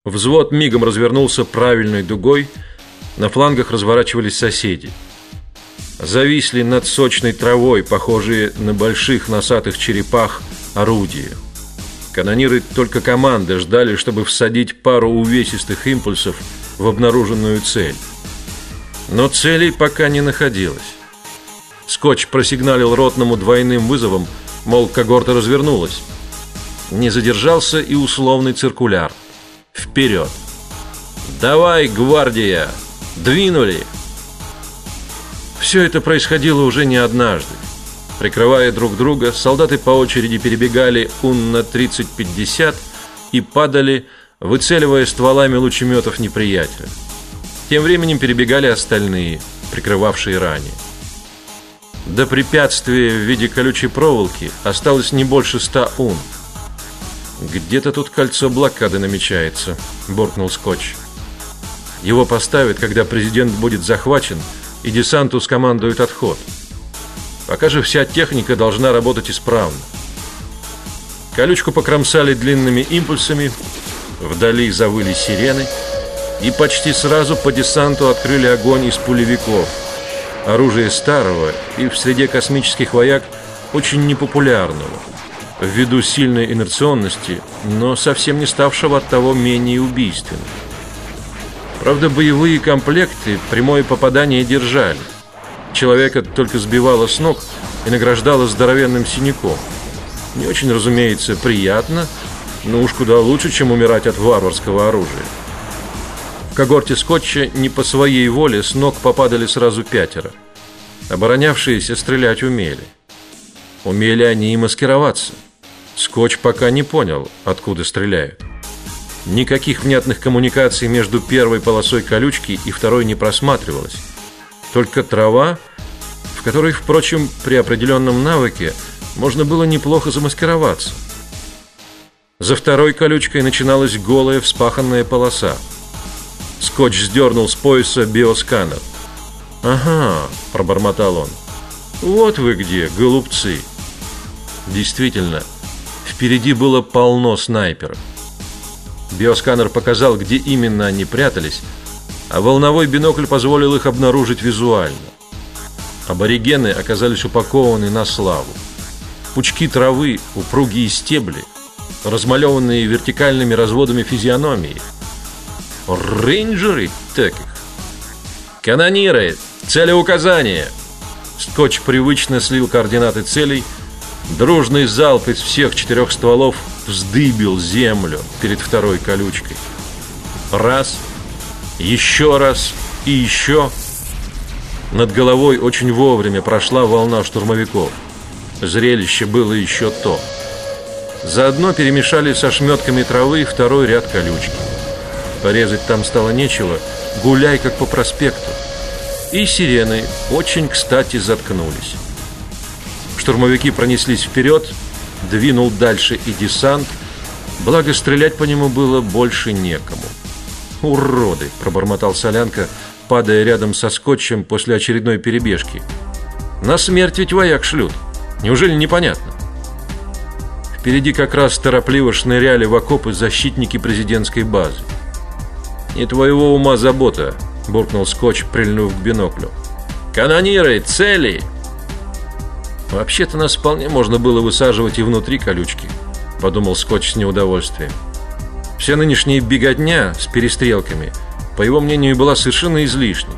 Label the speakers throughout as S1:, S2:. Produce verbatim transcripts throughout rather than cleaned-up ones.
S1: Взвод мигом развернулся правильной дугой, на флангах разворачивались соседи. Зависли над сочной травой, похожие на больших носатых черепах, орудия. Канониры только команды ждали, чтобы всадить пару увесистых импульсов в обнаруженную цель. Но целей пока не находилось. Скотч просигналил ротному двойным вызовом, мол, когорта развернулась. Не задержался и условный циркуляр. Вперед! Давай, гвардия! Двинули! Все это происходило уже не однажды. Прикрывая друг друга, солдаты по очереди перебегали Унна тридцать пятьдесят и падали, выцеливая стволами лучеметов неприятеля. Тем временем перебегали остальные, прикрывавшие ранее. До препятствия в виде колючей проволоки осталось не больше ста ун. «Где-то тут кольцо блокады намечается», – буркнул Скотч. «Его поставят, когда президент будет захвачен, и десанту скомандуют отход. Пока же вся техника должна работать исправно». Колючку покромсали длинными импульсами, вдали завыли сирены, и почти сразу по десанту открыли огонь из пулевиков. Оружие старого и в среде космических вояк очень непопулярного, ввиду сильной инерционности, но совсем не ставшего от того менее убийственным. Правда, боевые комплекты прямое попадание держали. Человека только сбивало с ног и награждало здоровенным синяком. Не очень, разумеется, приятно, но уж куда лучше, чем умирать от варварского оружия. В когорте Скотча не по своей воле с ног попадали сразу пятеро. Оборонявшиеся стрелять умели. Умели они и маскироваться. Скотч пока не понял, откуда стреляют. Никаких внятных коммуникаций между первой полосой колючки и второй не просматривалось. Только трава, в которой, впрочем, при определенном навыке можно было неплохо замаскироваться. За второй колючкой начиналась голая вспаханная полоса. Скотч сдернул с пояса биосканер. «Ага», – пробормотал он, – «вот вы где, голубцы». Действительно, впереди было полно снайперов. Биосканер показал, где именно они прятались, а волновой бинокль позволил их обнаружить визуально. Аборигены оказались упакованы на славу. Пучки травы, упругие стебли, размалеванные вертикальными разводами физиономии. Рейнджеры, так их. «Канониры! Целеуказание!» Скотч привычно слил координаты целей. Дружный залп из всех четырех стволов вздыбил землю перед второй колючкой. Раз, еще раз и еще. Над головой очень вовремя прошла волна штурмовиков. Зрелище было еще то. Заодно перемешали со шметками травы второй ряд колючки. Порезать там стало нечего, гуляй как по проспекту. И сирены очень кстати заткнулись. Штурмовики пронеслись вперед, двинул дальше и десант, благо стрелять по нему было больше некому. «Уроды!» – пробормотал Солянка, падая рядом со Скотчем после очередной перебежки. «На смерть ведь вояк шлют. Неужели непонятно?» Впереди как раз торопливо шныряли в окопы защитники президентской базы. «Не твоего ума забота», – буркнул Скотч, прильнув к биноклю. «Канониры, цели!» «Вообще-то нас вполне можно было высаживать и внутри колючки», – подумал Скотч с неудовольствием. Вся нынешняя беготня с перестрелками, по его мнению, была совершенно излишней.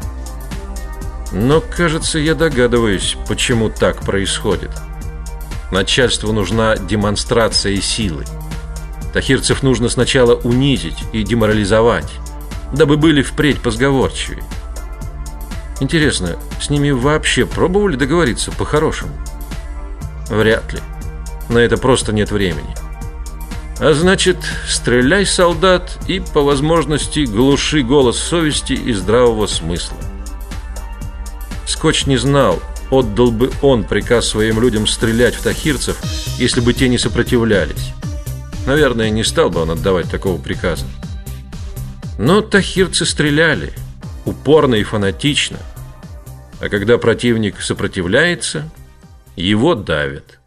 S1: Но, кажется, я догадываюсь, почему так происходит. Начальству нужна демонстрация силы. Тахирцев нужно сначала унизить и деморализовать, дабы были впредь позговорчивее. Интересно, с ними вообще пробовали договориться по-хорошему? Вряд ли. На это просто нет времени. А значит, стреляй, солдат, и по возможности глуши голос совести и здравого смысла. Скотч не знал, отдал бы он приказ своим людям стрелять в тахирцев, если бы те не сопротивлялись. Наверное, не стал бы он отдавать такого приказа. Но тахирцы стреляли, упорно и фанатично. А когда противник сопротивляется, его давят.